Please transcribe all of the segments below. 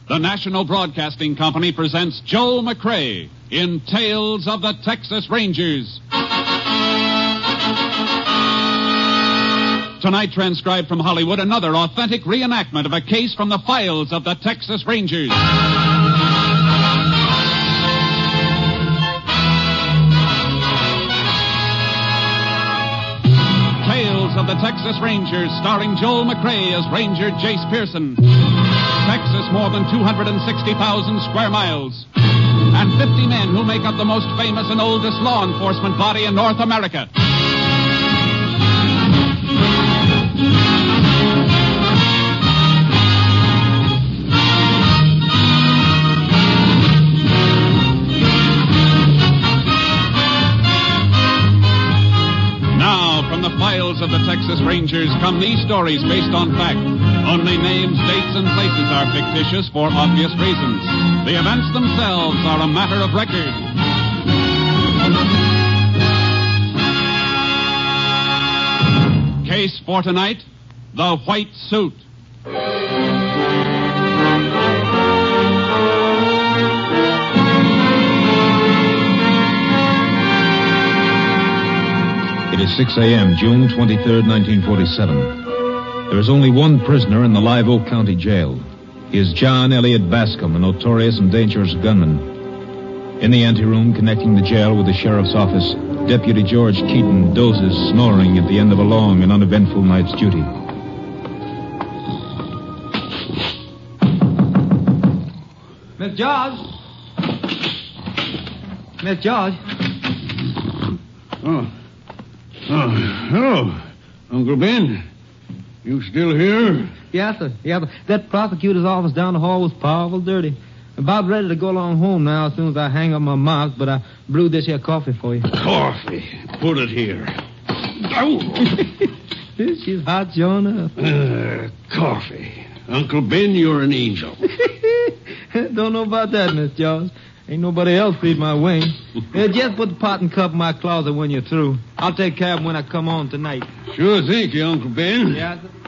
The National Broadcasting Company presents Joel McCrea in Tales of the Texas Rangers. Tonight, transcribed from Hollywood, another authentic reenactment of a case from the files of the Texas Rangers. Tales of the Texas Rangers, starring Joel McCrea as Ranger Jace Pearson. Texas, more than 260,000 square miles. And 50 men who make up the most famous and oldest law enforcement body in North America. Now, from the files of the Texas Rangers come these stories based on fact. Only names, dates, and places are fictitious for obvious reasons. The events themselves are a matter of record. Case for tonight, the White Suit. It is 6 a.m., June 23rd, 1947. There is only one prisoner in the Live Oak County Jail. He is John Elliott Bascom, a notorious and dangerous gunman. In the anteroom connecting the jail with the sheriff's office, Deputy George Keaton dozes, snoring at the end of a long and uneventful night's duty. Miss George! Miss George! Oh, hello, Uncle Ben. You still here? Yes, sir. That prosecutor's office down the hall was powerful dirty. About ready to go along home now as soon as I hang up my mouth, but I brewed this here coffee for you. Coffee? Put it here. Oh. She's hot, Jonah. Coffee. Uncle Ben, you're an angel. Don't know about that, Miss George. Ain't nobody else feed my wings. Just put the pot and cup in my closet when you're through. I'll take care of them when I come on tonight. Sure, thank you, Uncle Ben. Yeah, sir.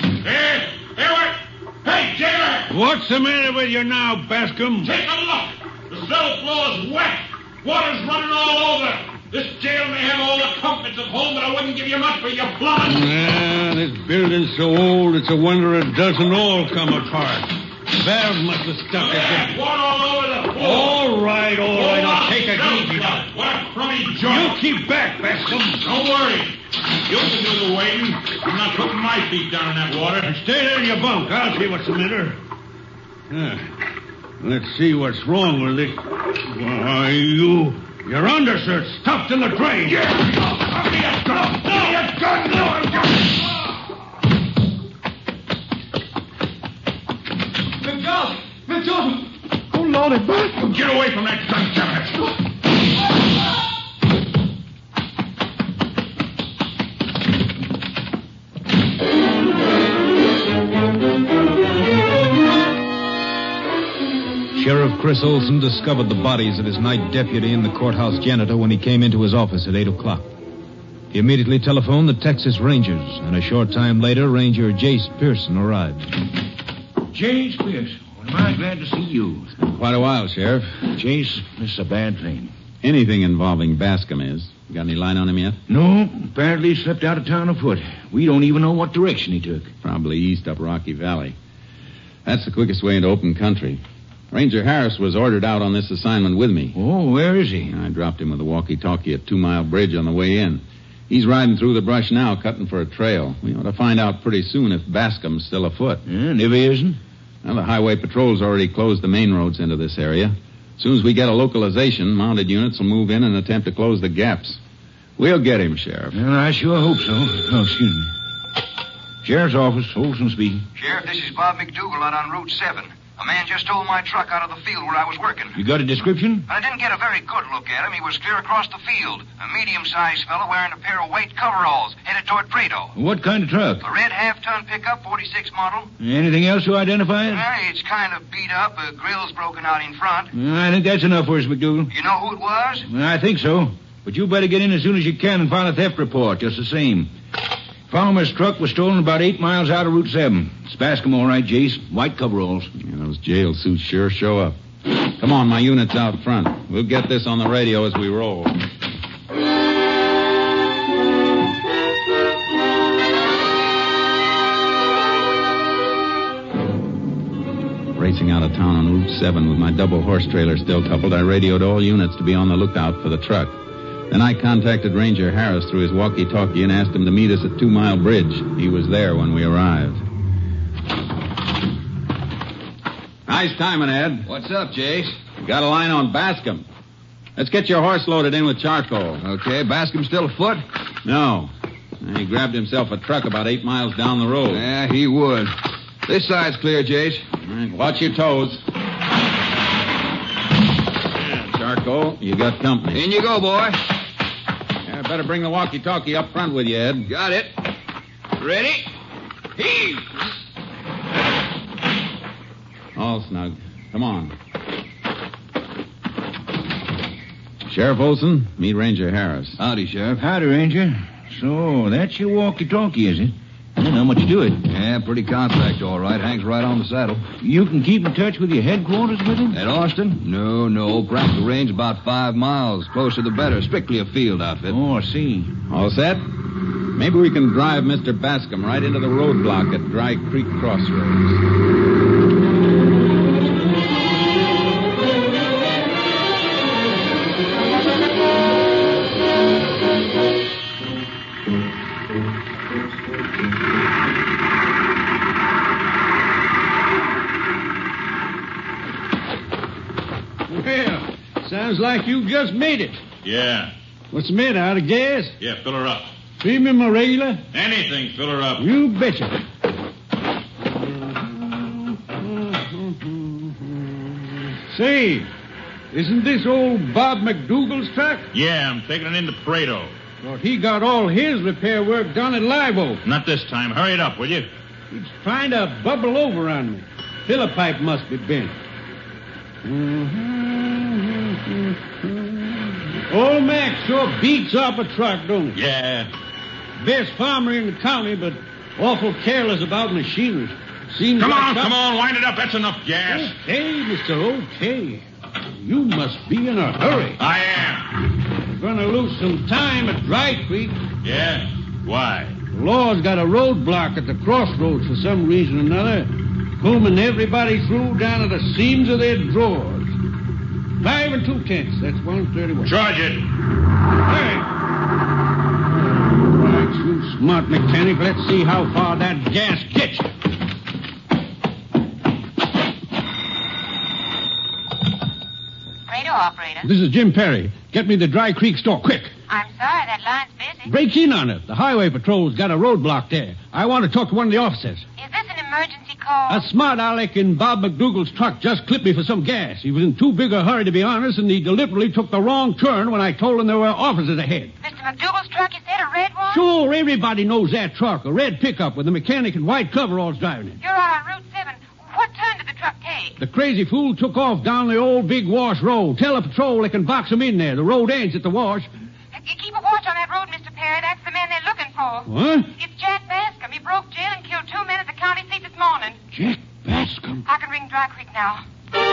Hey, jailer! What's the matter with you now, Bascom? Take a look. The cell floor is wet. Water's running all over. This jail may have all the comforts of home, but I wouldn't give you much for your plumbing. This building's so old, it's a wonder it doesn't all come apart. Valve must have stuck it. Water all over the floor. All right. Now take it easy. What a crummy joint. You keep back, Bascom. Don't worry. You can do the wading. I'm not putting my feet down in that water. Stay there in your bunk. I'll see what's the matter. Let's see what's wrong with it. Why, your undershirt's stuffed in the drain. Yeah. Miss George! Oh, Lordy, Bascom! Get away from that gun cabinet. Sheriff Chris Olson discovered the bodies of his night deputy and the courthouse janitor when he came into his office at 8 o'clock. He immediately telephoned the Texas Rangers, and a short time later, Ranger Jace Pearson arrived. Jace Pearson, am I glad to see you? It's been quite a while, Sheriff. Jace, this is a bad thing. Anything involving Bascom is. You got any line on him yet? No, apparently he slipped out of town afoot. We don't even know what direction he took. Probably east up Rocky Valley. That's the quickest way into open country. Ranger Harris was ordered out on this assignment with me. Oh, where is he? I dropped him with a walkie-talkie at 2 Mile Bridge on the way in. He's riding through the brush now, cutting for a trail. We ought to find out pretty soon if Bascom's still afoot. And if he isn't? Well, the highway patrol's already closed the main roads into this area. As soon as we get a localization, mounted units will move in and attempt to close the gaps. We'll get him, Sheriff. Well, I sure hope so. Oh, excuse me. Sheriff's office, Olson speaking. Sheriff, this is Bob McDougal out on Route 7. A man just stole my truck out of the field where I was working. You got a description? I didn't get a very good look at him. He was clear across the field. A medium-sized fellow wearing a pair of white coveralls, headed toward Prado. What kind of truck? A red half-ton pickup, 46 model. Anything else to identify it? It's kind of beat up. A grill's broken out in front. I think that's enough for us, McDougal. You know who it was? I think so. But you better get in as soon as you can and file a theft report, just the same. Farmer's truck was stolen about 8 miles out of Route 7. It's Bascom, all right, Jace. White coveralls. Yeah, those jail suits sure show up. Come on, my unit's out front. We'll get this on the radio as we roll. Racing out of town on Route 7 with my double horse trailer still coupled, I radioed all units to be on the lookout for the truck. Then I contacted Ranger Harris through his walkie-talkie and asked him to meet us at 2 Mile Bridge. He was there when we arrived. Nice timing, Ed. What's up, Jace? Got a line on Bascom. Let's get your horse loaded in with charcoal. Okay, Bascom still afoot? No. He grabbed himself a truck about 8 miles down the road. Yeah, he would. This side's clear, Jace. All right, watch your toes. Yeah, charcoal, you got company. In you go, boy. Yeah, better bring the walkie-talkie up front with you, Ed. Got it. Ready? Heave! All snug. Come on. Sheriff Olson, meet Ranger Harris. Howdy, Sheriff. Howdy, Ranger. So, that's your walkie-talkie, is it? I don't know much to it. Yeah, pretty compact, all right. Hangs right on the saddle. You can keep in touch with your headquarters with it? At Austin? No. Practical range about 5 miles. Closer the better. Strictly a field outfit. Oh, I see. All set? Maybe we can drive Mr. Bascom right into the roadblock at Dry Creek Crossroads. Well, sounds like you just made it. Yeah. What's the matter, out of gas? Yeah, fill her up. Premium or regular? Anything, fill her up. You betcha. Say, isn't this old Bob McDougal's truck? Yeah, I'm taking it into Prado. Thought he got all his repair work done at Live Oak. Not this time. Hurry it up, will you? He's trying to bubble over on me. Filler pipe must be bent. Old Mac sure beats up a truck, don't he? Yeah. Best farmer in the county, but awful careless about machinery. Seems Come like on, wind it up. That's enough gas. Okay, Mr. Okay. You must be in a hurry. I am. We're gonna lose some time at Dry Creek. Yeah? Why? The law's got a roadblock at the crossroads for some reason or another, combing everybody through down to the seams of their drawers. 5 2/10. That's 131. Charge it. Hey! All right, you smart mechanic. Let's see how far that gas gets you. Radio operator. This is Jim Perry. Get me the Dry Creek store, quick. I'm sorry, that line's busy. Break in on it. The highway patrol's got a roadblock there. I want to talk to one of the officers. Is this an emergency call? A smart aleck in Bob McDougal's truck just clipped me for some gas. He was in too big a hurry, to be honest, and he deliberately took the wrong turn when I told him there were officers ahead. Mr. McDougal's truck, you said, a red one? Sure, everybody knows that truck. A red pickup with a mechanic in white coveralls driving it. You're on Route 7. What turn did the truck take? The crazy fool took off down the old Big Wash Road. Tell the patrol they can box him in there. The road ends at the wash. Keep a watch on that road, Mr. Perry. That's the man they're looking for. What? It's Jack Bascom. He broke jail and killed 2 men at the county seat this morning. Jack Bascom? I can ring Dry Creek now.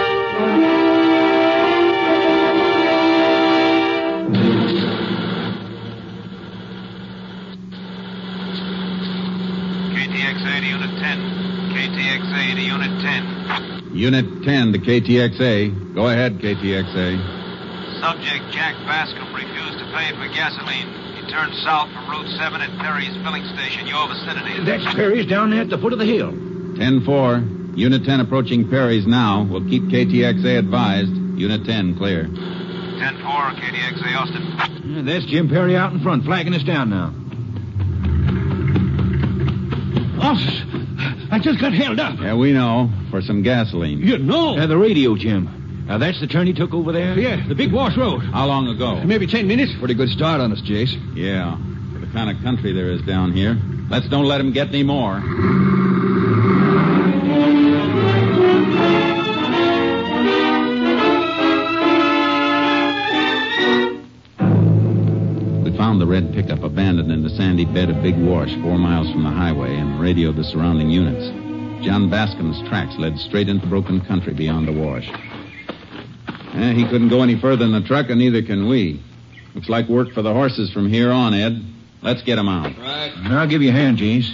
KTXA to Unit 10. KTXA to Unit 10. Unit 10 to KTXA. Go ahead, KTXA. Subject Jack Bascom refused to pay for gasoline. He turned south from Route 7 at Perry's filling station, your vicinity. That's Perry's down there at the foot of the hill. 10-4. Unit 10 approaching Perry's now. We'll keep KTXA advised. Unit 10 clear. 10-4, KTXA Austin. That's Jim Perry out in front, flagging us down now. Officers, I just got held up. Yeah, we know. For some gasoline. You know? The radio, Jim. Now, that's the turn he took over there? Yeah, the Big Wash Road. How long ago? Maybe 10 minutes. Pretty good start on us, Jace. Yeah. For the kind of country there is down here. Let's don't let him get any more. We found the red pickup abandoned in the sandy bed of Big Wash 4 miles from the highway and radioed the surrounding units. John Bascom's tracks led straight into broken country beyond the wash. He couldn't go any further in the truck, and neither can we. Looks like work for the horses from here on, Ed. Let's get them out. Right. I'll give you a hand, Jace.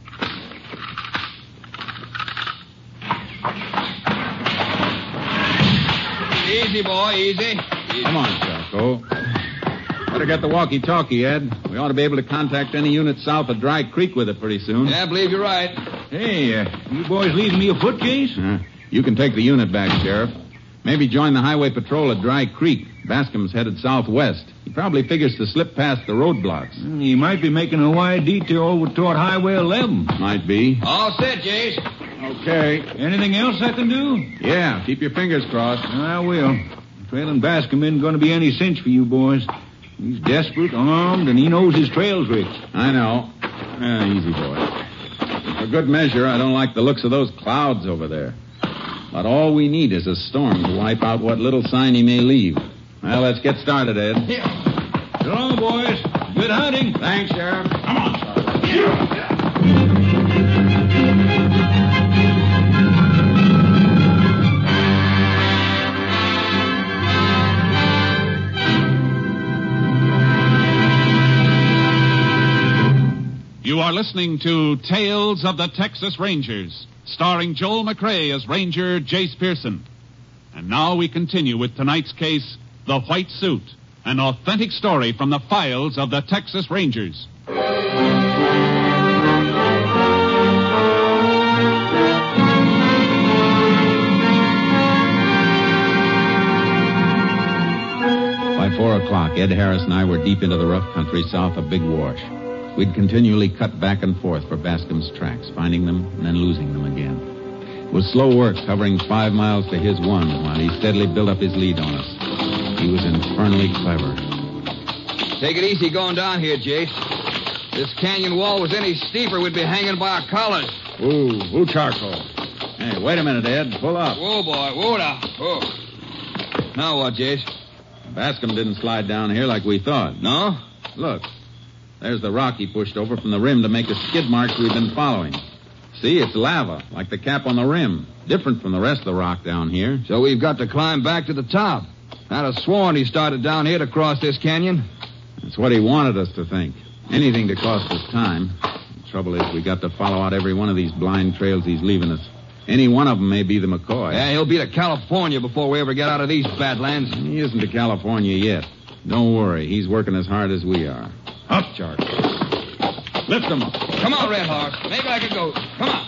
Easy, boy, easy. Come on, Charcoal. Better get the walkie-talkie, Ed. We ought to be able to contact any unit south of Dry Creek with it pretty soon. Yeah, I believe you're right. Hey, you boys leaving me afoot, Jace? You can take the unit back, Sheriff. Maybe join the highway patrol at Dry Creek. Bascom's headed southwest. He probably figures to slip past the roadblocks. He might be making a wide detour over toward Highway 11. Might be. All set, Jace. Okay. Anything else I can do? Yeah, keep your fingers crossed. I will. Trailing Bascom isn't going to be any cinch for you boys. He's desperate, armed, and he knows his trail tricks. I know. Easy, boy. For good measure, I don't like the looks of those clouds over there. But all we need is a storm to wipe out what little sign he may leave. Well, let's get started, Ed. Yeah. So long, boys. Good hunting. Thanks, Sheriff. Come on, Charlie. You are listening to Tales of the Texas Rangers, starring Joel McCrea as Ranger Jace Pearson. And now we continue with tonight's case, The White Suit, an authentic story from the files of the Texas Rangers. By 4 o'clock, Ed Harris and I were deep into the rough country south of Big Wash. We'd continually cut back and forth for Bascom's tracks, finding them and then losing them again. It was slow work, covering 5 miles to his 1, while he steadily built up his lead on us. He was infernally clever. Take it easy going down here, Jace. This canyon wall was any steeper, we'd be hanging by our collars. Ooh, Charcoal. Hey, wait a minute, Ed. Pull up. Whoa, boy. Whoa, now. Whoa. Now what, Jace? Bascom didn't slide down here like we thought. No? Look. There's the rock he pushed over from the rim to make the skid marks we've been following. See, it's lava, like the cap on the rim. Different from the rest of the rock down here. So we've got to climb back to the top. I'd have sworn he started down here to cross this canyon. That's what he wanted us to think. Anything to cost us time. The trouble is we got to follow out every one of these blind trails he's leaving us. Any one of them may be the McCoy. Yeah, he'll be to California before we ever get out of these badlands. He isn't to California yet. Don't worry, he's working as hard as we are. Up, Charcoal. Lift him up. Come on, Red Horse. Make like a goat. Come on.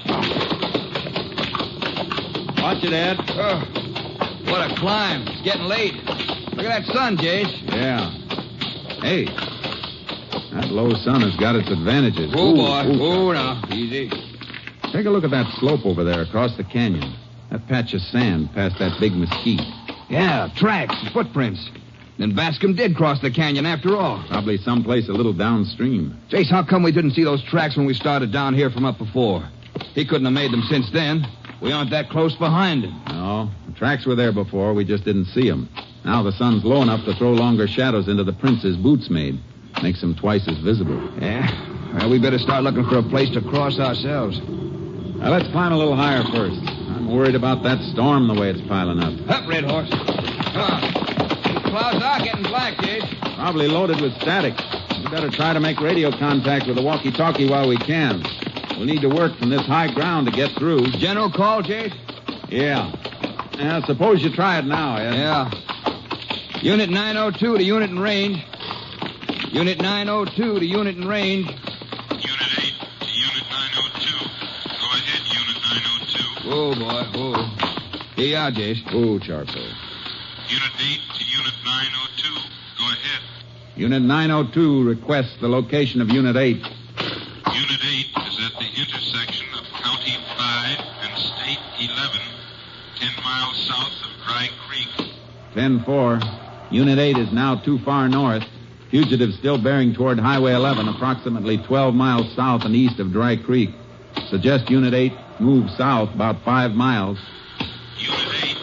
Watch it, Ed. What a climb. It's getting late. Look at that sun, Jace. Yeah. Hey, that low sun has got its advantages. Oh, boy. Oh, now. Easy. Take a look at that slope over there across the canyon. That patch of sand past that big mesquite. Yeah, tracks, footprints. Then Bascom did cross the canyon after all. Probably someplace a little downstream. Jace, how come we didn't see those tracks when we started down here from up before? He couldn't have made them since then. We aren't that close behind him. No, the tracks were there before. We just didn't see them. Now the sun's low enough to throw longer shadows into the prints his boots made. Makes them twice as visible. Yeah? Well, we better start looking for a place to cross ourselves. Now, let's climb a little higher first. I'm worried about that storm the way it's piling up. Up, Red Horse. Come on. Clouds are getting black, Jace. Probably loaded with static. We better try to make radio contact with the walkie-talkie while we can. We'll need to work from this high ground to get through. General call, Jace? Yeah, suppose you try it now, Ed. Yeah. Unit 902 to unit in range. Unit 902 to unit in range. Unit 8 to Unit 902. Go ahead, Unit 902. Oh, boy. Oh. Here you are, Jace. Oh, Charcoal. Unit 8 to Unit 902. Go ahead. Unit 902 requests the location of Unit 8. Unit 8 is at the intersection of County 5 and State 11, 10 miles south of Dry Creek. 10-4. Unit 8 is now too far north. Fugitive still bearing toward Highway 11, approximately 12 miles south and east of Dry Creek. Suggest Unit 8 move south about 5 miles. Unit 8,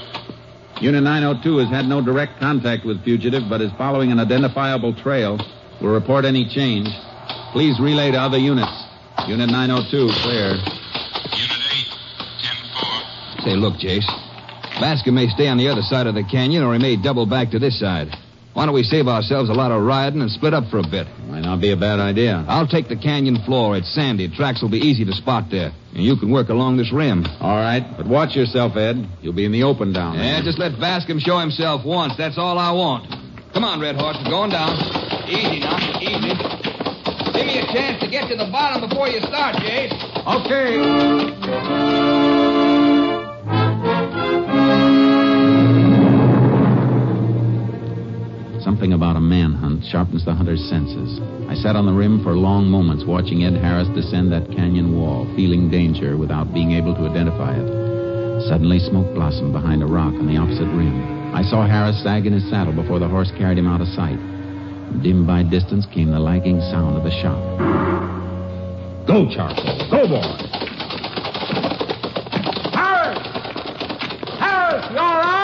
10-4. Unit 902 has had no direct contact with Fugitive, but is following an identifiable trail. We'll report any change. Please relay to other units. Unit 902, clear. Unit 8, 10-4. Say, look, Jace. Bascom may stay on the other side of the canyon, or he may double back to this side. Why don't we save ourselves a lot of riding and split up for a bit? Might not be a bad idea. I'll take the canyon floor. It's sandy. Tracks will be easy to spot there. And you can work along this rim. All right, but watch yourself, Ed. You'll be in the open down there. Yeah, just let Bascom show himself once. That's all I want. Come on, Red Horse. We're going down. Easy now. Easy. Give me a chance to get to the bottom before you start, Jace. Okay. Something about a manhunt sharpens the hunter's senses. I sat on the rim for long moments watching Ed Harris descend that canyon wall, feeling danger without being able to identify it. Suddenly, smoke blossomed behind a rock on the opposite rim. I saw Harris sag in his saddle before the horse carried him out of sight. Dim by distance came the lagging sound of a shot. Go, Charcoal. Go, boy. Harris! Harris, you all right?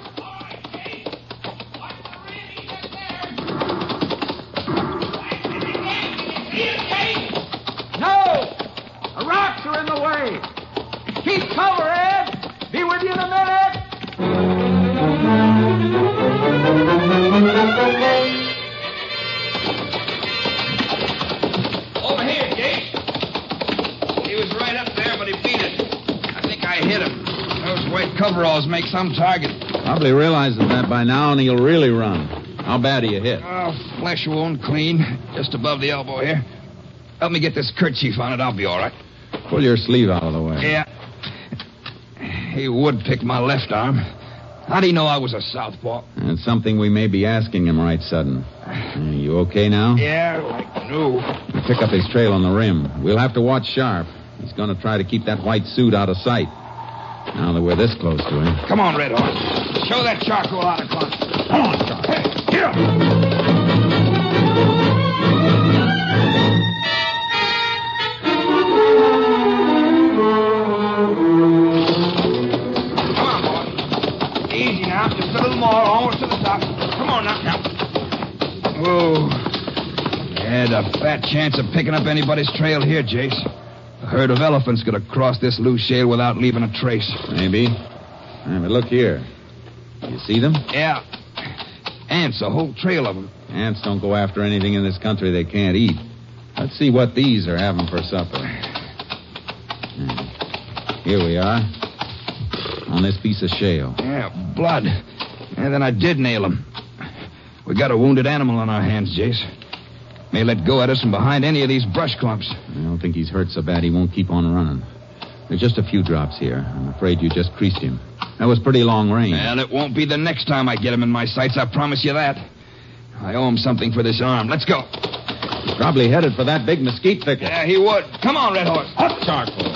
Are in the way. Keep cover, Ed. Be with you in a minute. Over here, Jace. He was right up there, but he beat it. I think I hit him. Those white coveralls make some target. Probably realizes that by now, and he'll really run. How bad are you hit? Oh, flesh wound, clean. Just above the elbow here. Help me get this kerchief on it. I'll be all right. Pull your sleeve out of the way. Yeah. He would pick my left arm. How'd he know I was a southpaw? That's something we may be asking him right sudden. You okay now? Yeah, like new. We pick up his trail on the rim. We'll have to watch sharp. He's going to try to keep that white suit out of sight. Now that we're this close to him. Come on, Red Horse. Show that charcoal how to climb. Come on, Charcoal. Hey, get up. Just a little more, almost to the top. Come on now. Oh. Had a fat chance of picking up anybody's trail here, Jace. A herd of elephants could have crossed this loose shale without leaving a trace. Maybe. Yeah, but look here. You see them? Yeah. Ants, a whole trail of them. Ants don't go after anything in this country they can't eat. Let's see what these are having for supper. Here we are. On this piece of shale. Yeah, blood. And then I did nail him. We got a wounded animal on our hands, Jace. May let go at us from behind any of these brush clumps. I don't think he's hurt so bad he won't keep on running. There's just a few drops here. I'm afraid you just creased him. That was pretty long range. Well, it won't be the next time I get him in my sights, I promise you that. I owe him something for this arm. Let's go. He's probably headed for that big mesquite thicket. Yeah, he would. Come on, Red Horse. Up, Charcoal.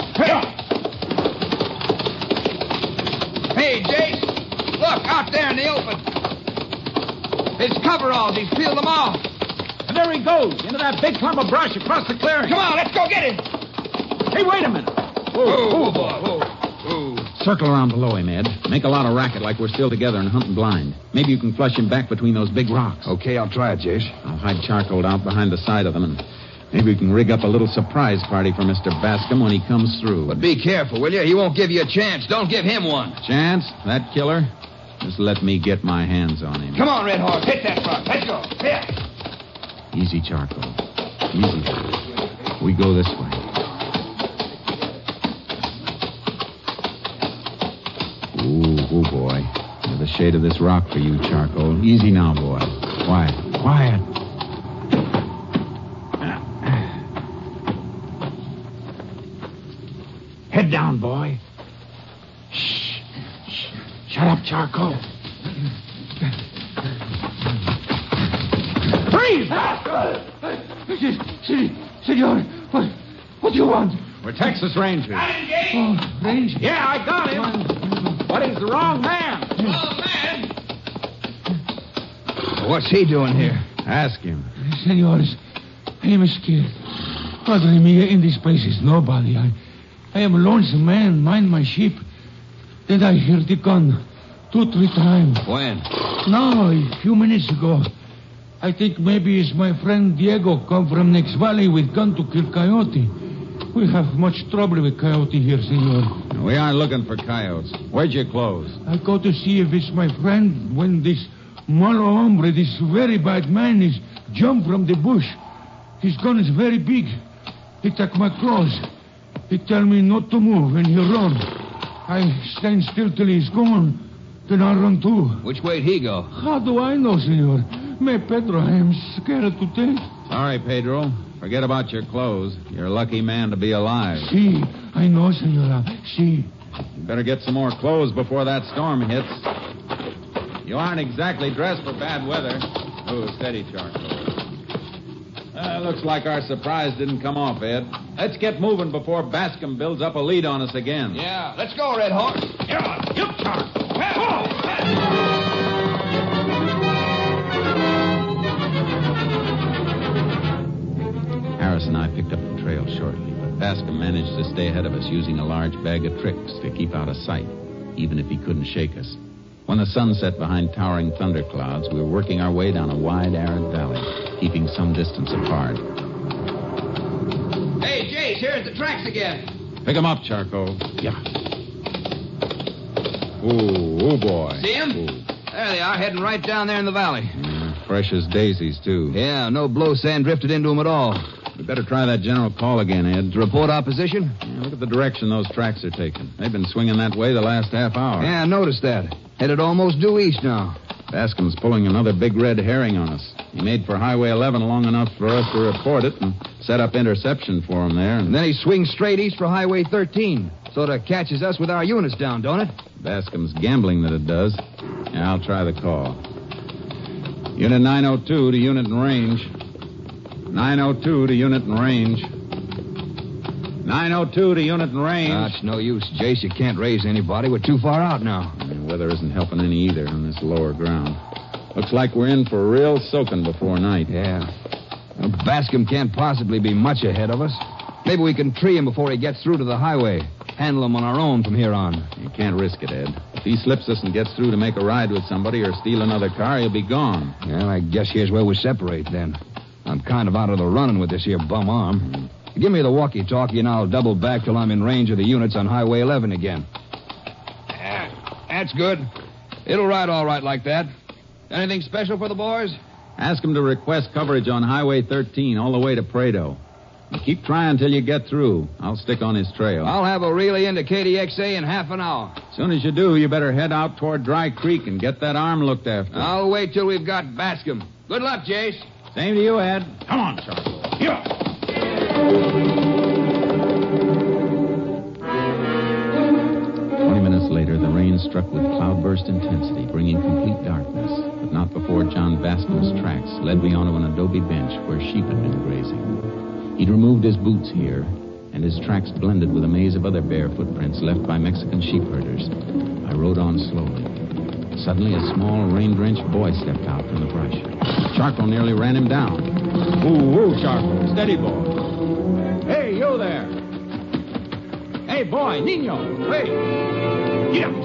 Hey, Jace. Look, out there in the open. His coveralls. He's peeled them off. And there he goes, into that big clump of brush across the clearing. Come on, let's go get him. Hey, wait a minute. Whoa, boy. Whoa. Circle around below him, Ed. Make a lot of racket like we're still together and hunting blind. Maybe you can flush him back between those big rocks. Okay, I'll try it, Jace. I'll hide Charcoal out behind the side of them, and maybe we can rig up a little surprise party for Mr. Bascom when he comes through. But be careful, will you? He won't give you a chance. Don't give him one. Chance? That killer? Just let me get my hands on him. Come on, Red Horse. Hit that rock. Let's go. Here. Easy, Charcoal. Easy. We go this way. Ooh, boy. There's the shade of this rock for you, Charcoal. Easy now, boy. Quiet. Head down, boy. Shh. Shut up, Charcoal. Freeze! Senor, what do you want? We're Texas Rangers. Oh, Ranger? Yeah, I got him. But he's the wrong man. Wrong man? What's he doing here? Ask him. Senores, I am scared. Padre mia, in this place is nobody. I am a lonesome man, mind my sheep. Then I hear the gun 2-3 times. When? No, a few minutes ago. I think maybe it's my friend Diego come from next valley with gun to kill Coyote. We have much trouble with Coyote here, senor. We aren't looking for coyotes. Where'd your clothes? I go to see if it's my friend when this malo hombre, this very bad man, is jump from the bush. His gun is very big. He took my clothes. He tell me not to move, and he run. I stand still till he's gone. Then I run too. Which way'd he go? How do I know, senor? Me, Pedro, I am scared to death. Sorry, Pedro. Forget about your clothes. You're a lucky man to be alive. Si, I know, senora. Si. You better get some more clothes before that storm hits. You aren't exactly dressed for bad weather. Oh, steady, Charcoal. Looks like our surprise didn't come off, Ed. Let's get moving before Bascom builds up a lead on us again. Yeah, let's go, Red Horse. Yeah, you Charcoal. Harris and I picked up the trail shortly, but Bascom managed to stay ahead of us using a large bag of tricks to keep out of sight, even if he couldn't shake us. When the sun set behind towering thunderclouds, we were working our way down a wide, arid valley, keeping some distance apart. Hey, Jace, here's the tracks again. Pick 'em up, Charcoal. Yeah. Ooh, boy. See 'em? Ooh. There they are, heading right down there in the valley. Fresh as daisies, too. Yeah, no blow sand drifted into them at all. We better try that general call again, Ed. To report opposition? Yeah, look at the direction those tracks are taking. They've been swinging that way the last half hour. Yeah, I noticed that. Headed almost due east now. Bascom's pulling another big red herring on us. He made for Highway 11 long enough for us to report it and set up interception for him there. And then he swings straight east for Highway 13. Sort of catches us with our units down, don't it? Bascom's gambling that it does. Yeah, I'll try the call. Unit 902 to unit in range. 902 to unit in range. 902 to unit in range. It's no use, Jace. You can't raise anybody. We're too far out now. The weather isn't helping any either on this lower ground. Looks like we're in for a real soaking before night. Yeah. Well, Bascom can't possibly be much ahead of us. Maybe we can tree him before he gets through to the highway. Handle him on our own from here on. You can't risk it, Ed. If he slips us and gets through to make a ride with somebody or steal another car, he'll be gone. Well, I guess here's where we separate, then. I'm kind of out of the running with this here bum arm. Give me the walkie-talkie, and I'll double back till I'm in range of the units on Highway 11 again. That's good. It'll ride all right like that. Anything special for the boys? Ask him to request coverage on Highway 13 all the way to Prado. And keep trying till you get through. I'll stick on his trail. I'll have a relay into KDXA in half an hour. As soon as you do, you better head out toward Dry Creek and get that arm looked after. I'll wait till we've got Bascom. Good luck, Jace. Same to you, Ed. Come on, Charcoal. Here. 20 minutes later, the rain struck with cloudburst intensity, bringing complete darkness, but not before John Bascom's tracks led me onto an adobe bench where sheep had been grazing. He'd removed his boots here, and his tracks blended with a maze of other bare footprints left by Mexican sheep herders. I rode on slowly. Suddenly, a small, rain-drenched boy stepped out from the brush. Charcoal nearly ran him down. Ooh, Charcoal. Steady, boy. Hey, you there. Hey, boy, Nino. Hey. Get up.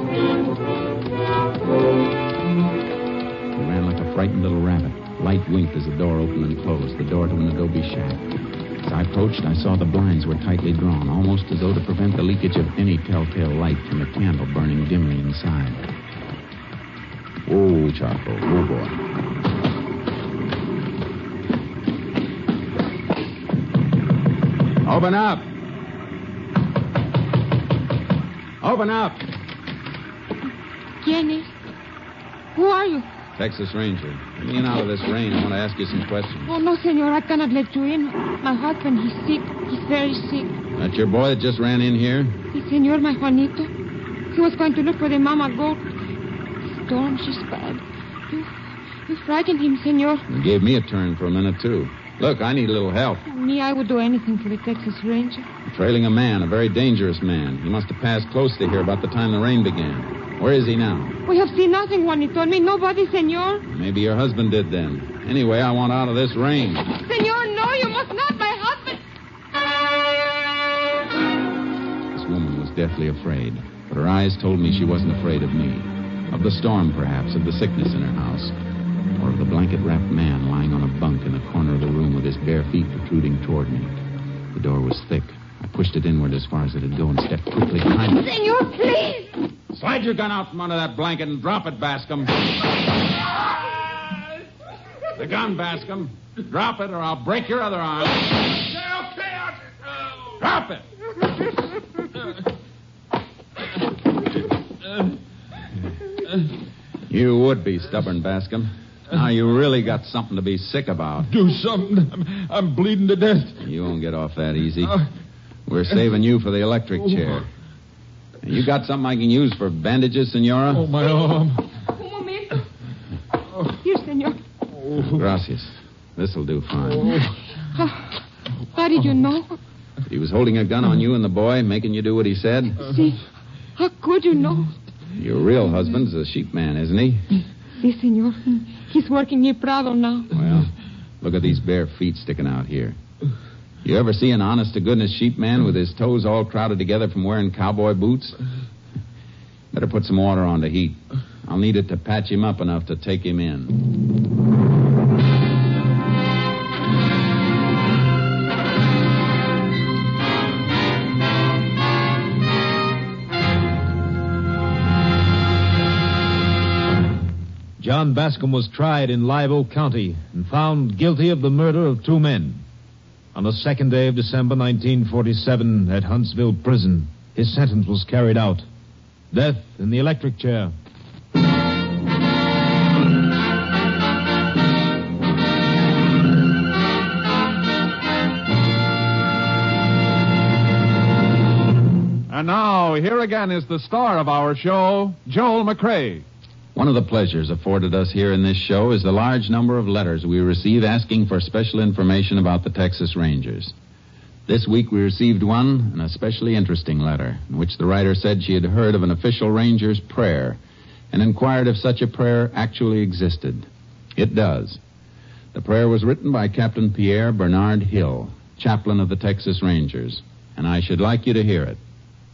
He ran like a frightened little rabbit. Light winked as the door opened and closed, the door to an adobe shack. As I approached, I saw the blinds were tightly drawn, almost as though to prevent the leakage of any telltale light from the candle burning dimly inside. Oh, Charcoal. Oh, boy. Open up. Open up. ¿Quién es? Who are you? Texas Ranger. Let me in out of this rain. I want to ask you some questions. Oh, no, senor. I cannot let you in. My husband, he's sick. He's very sick. That your boy that just ran in here? Si, senor, my Juanito. He was going to look for the mama goat. The storm, she's bad. You frightened him, senor. You gave me a turn for a minute, too. Look, I need a little help. Me, I would do anything for the Texas Ranger. I'm trailing a man, a very dangerous man. He must have passed close to here about the time the rain began. Where is he now? We have seen nothing, Juanito. I mean, nobody, senor. Maybe your husband did then. Anyway, I want out of this rain. Senor, no, you must not. My husband. This woman was deathly afraid, but her eyes told me she wasn't afraid of me. Of the storm, perhaps, of the sickness in her house. or of the blanket-wrapped man lying on a bunk in the corner of the room with his bare feet protruding toward me. The door was thick. I pushed it inward as far as it'd go and stepped quickly behind it. Senor, please! Slide your gun out from under that blanket and drop it, Bascom. The gun, Bascom. Drop it or I'll break your other arm. Drop it! You would be stubborn, Bascom. Now you really got something to be sick about. Do something. I'm bleeding to death. You won't get off that easy. We're saving you for the electric chair. You got something I can use for bandages, Senora? Oh, my arm. Un momento. Here, senor. Gracias. This'll do fine. How did you know? He was holding a gun on you and the boy, making you do what he said? See, how could you know? Your real husband's a sheep man, isn't he? Si, senor. He's working in Prado now. Well, look at these bare feet sticking out here. You ever see an honest-to-goodness sheep man with his toes all crowded together from wearing cowboy boots? Better put some water on to heat. I'll need it to patch him up enough to take him in. John Bascom was tried in Live Oak County and found guilty of the murder of 2 men. On the 2nd day of December 1947 at Huntsville Prison, his sentence was carried out. Death in the electric chair. And now, here again is the star of our show, Joel McCrea. One of the pleasures afforded us here in this show is the large number of letters we receive asking for special information about the Texas Rangers. This week we received one, an especially interesting letter, in which the writer said she had heard of an official Ranger's prayer and inquired if such a prayer actually existed. It does. The prayer was written by Captain Pierre Bernard Hill, chaplain of the Texas Rangers, and I should like you to hear it.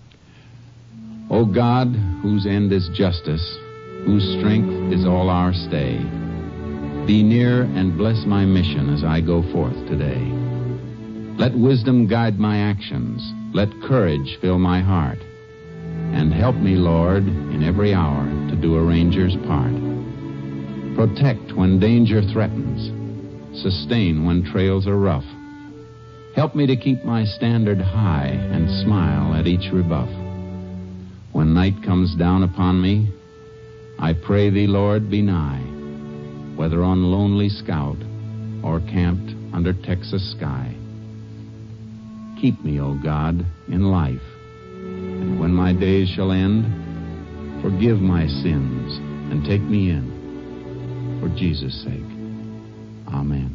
O God, whose end is justice, whose strength is all our stay, be near and bless my mission as I go forth today. Let wisdom guide my actions. Let courage fill my heart. And help me, Lord, in every hour to do a ranger's part. Protect when danger threatens. Sustain when trails are rough. Help me to keep my standard high and smile at each rebuff. When night comes down upon me, I pray thee, Lord, be nigh, whether on lonely scout or camped under Texas sky. Keep me, O God, in life, and when my days shall end, forgive my sins and take me in, for Jesus' sake. Amen.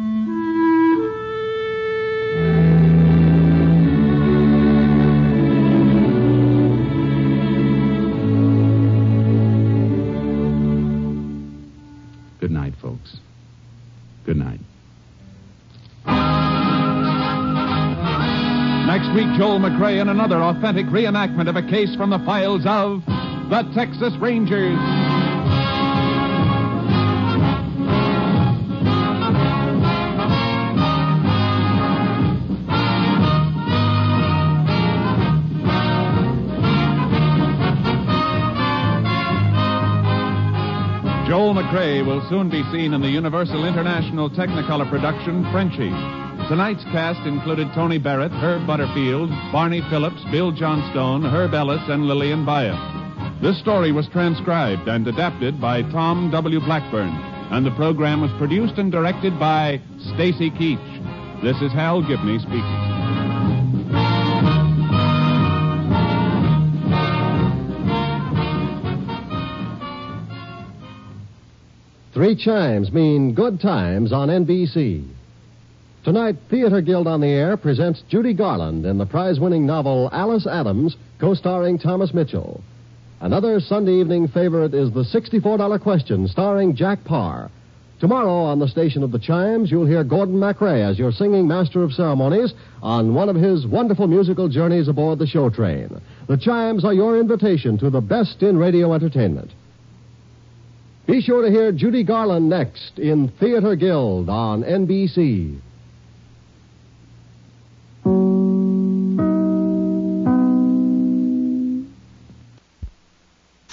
Good night, folks. Good night. Next week, Joel McCrea in another authentic reenactment of a case from the files of the Texas Rangers. Joel McCrea will soon be seen in the Universal International Technicolor production, Frenchie. Tonight's cast included Tony Barrett, Herb Butterfield, Barney Phillips, Bill Johnstone, Herb Ellis, and Lillian Bayham. This story was transcribed and adapted by Tom W. Blackburn, and the program was produced and directed by Stacy Keach. This is Hal Gibney speaking. Three chimes mean good times on NBC. Tonight, Theater Guild on the Air presents Judy Garland in the prize-winning novel Alice Adams, co-starring Thomas Mitchell. Another Sunday evening favorite is The $64 Question, starring Jack Parr. Tomorrow on the station of the Chimes, you'll hear Gordon MacRae as your singing master of ceremonies on one of his wonderful musical journeys aboard the show train. The Chimes are your invitation to the best in radio entertainment. Be sure to hear Judy Garland next in Theater Guild on NBC.